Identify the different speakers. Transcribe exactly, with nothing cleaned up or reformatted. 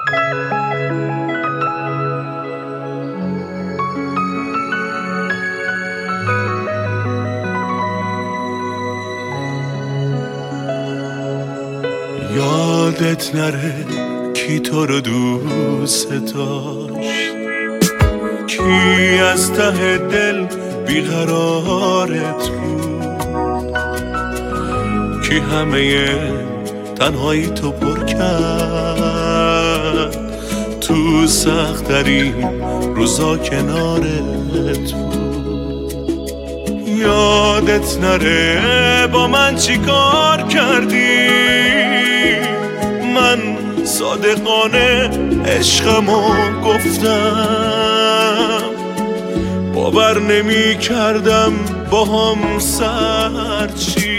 Speaker 1: یادت نره کی تو رو دوست داشت، کی از ته دل بیقرارت بود، کی همه تنهایی تو پر کرد، تو سخت‌ترین روزا کنارت بود. یادت نره با من چی کار کردی، من صادقانه عشقمو گفتم، باور نمی کردم با هم سر چی